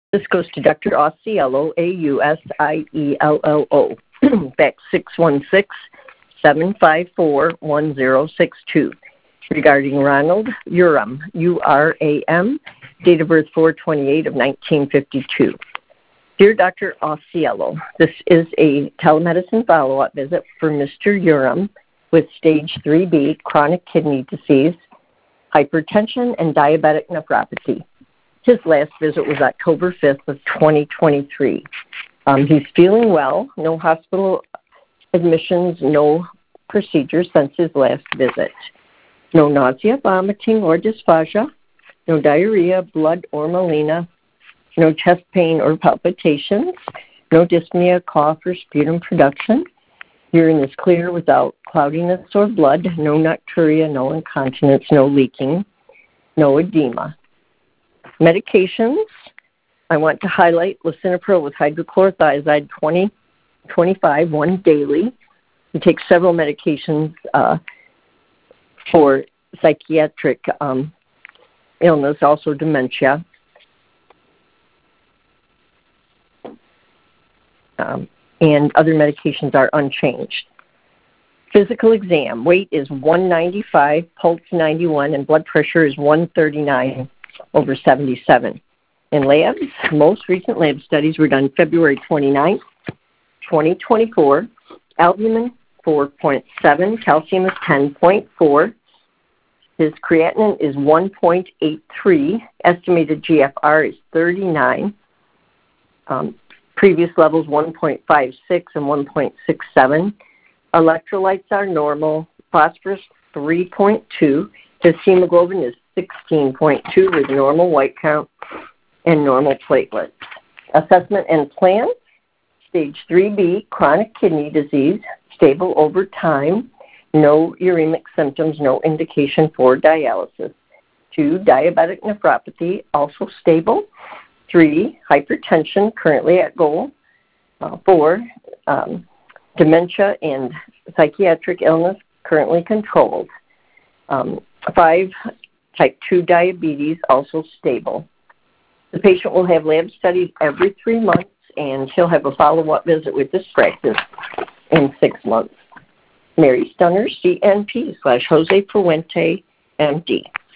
This goes to Dr. Ausiello, Ausiello, back 616-754-1062, regarding Ronald Uram, U-R-A-M, date of birth 4/28 of 1952. Dear Dr. Ausiello, this is a telemedicine follow-up visit for Mr. Uram with stage 3B chronic kidney disease, hypertension, and diabetic nephropathy. His last visit was October 5th of 2023. He's feeling well, no hospital admissions, no procedures since his last visit. No nausea, vomiting, or dysphagia, no diarrhea, blood, or melena, no chest pain or palpitations, no dyspnea, cough, or sputum production. Urine is clear without cloudiness or blood, no nocturia, no incontinence, no leaking, no edema. Medications, I want to highlight lisinopril with hydrochlorothiazide 20-25, one daily. He takes several medications for psychiatric illness, also dementia. And other medications are unchanged. Physical exam, weight is 195, pulse 91, and blood pressure is 139/77. In labs, most recent lab studies were done February 29th, 2024. Albumin 4.7, calcium is 10.4. His creatinine is 1.83. Estimated GFR is 39. Previous levels 1.56 and 1.67. Electrolytes are normal. Phosphorus 3.2. His hemoglobin is 16.2 with normal white count and normal platelets. Assessment and plan, stage 3B, chronic kidney disease, stable over time, no uremic symptoms, no indication for dialysis. 2, diabetic nephropathy, also stable. 3, hypertension, currently at goal. 4, dementia and psychiatric illness, currently controlled. 5, type 2 diabetes, also stable. The patient will have lab studies every 3 months, and he'll have a follow-up visit with this practice in 6 months. Mary Stunner, CNP /Jose Fuente, MD.